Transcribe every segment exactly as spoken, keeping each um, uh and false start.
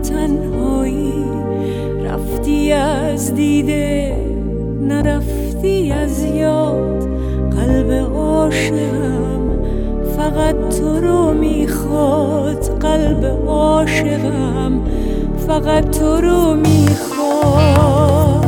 تنهایی، رفتی از دیده نرفتی از یاد. قلب عاشقم فقط تو رو میخواد، قلب عاشقم فقط تو رو میخواد.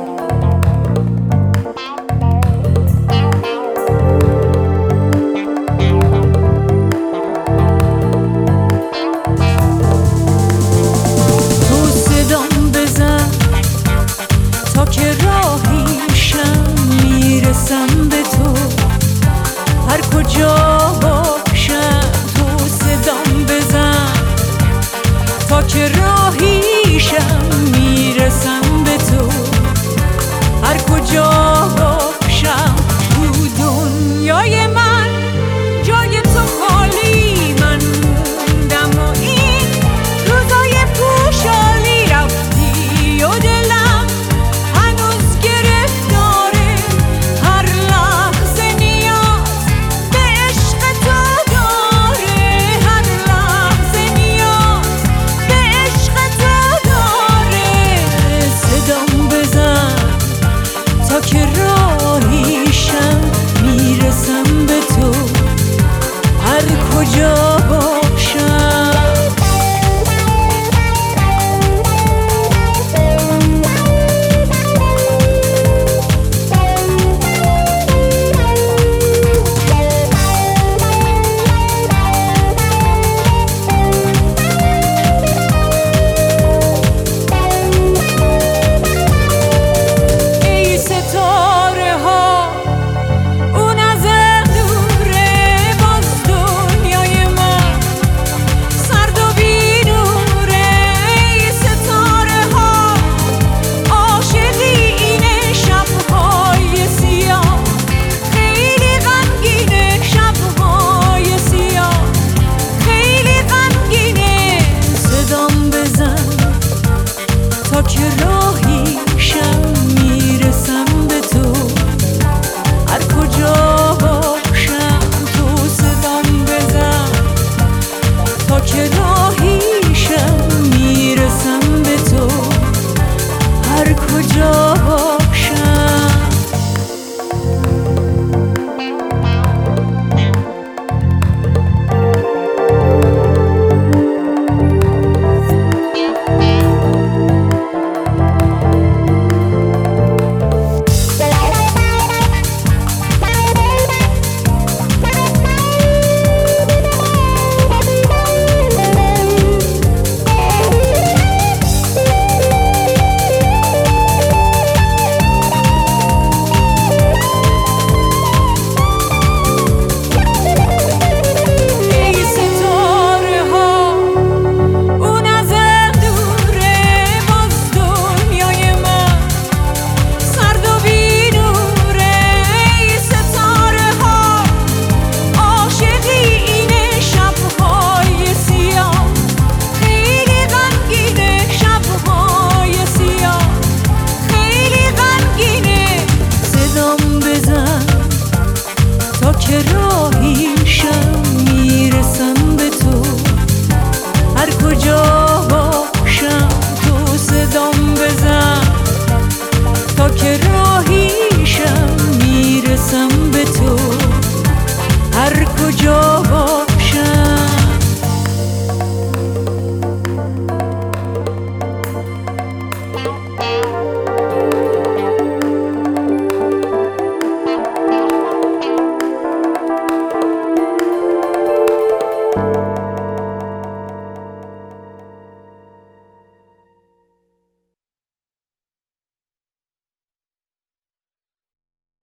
تا که راهیشم میرسم به تو، هر کجا باشم تو صدام بزن. تا که راهیشم میرسم به تو، هر کجا باشم تو دنیای من جای تو خالی. من موندم و این روزای پوشالی، رفتی و دلم که راهیشم میرسم به تو، هر کجا باشم. تا که راهیشم میرسم به تو، هر کجا باشم تو صدام بزن. تا که راهیشم میرسم به تو، هر کجا باشم. که راهیشم میرسم به تو، هر کجا باشم تو صدام بزن. تا که راهیشم میرسم به تو، هر کجا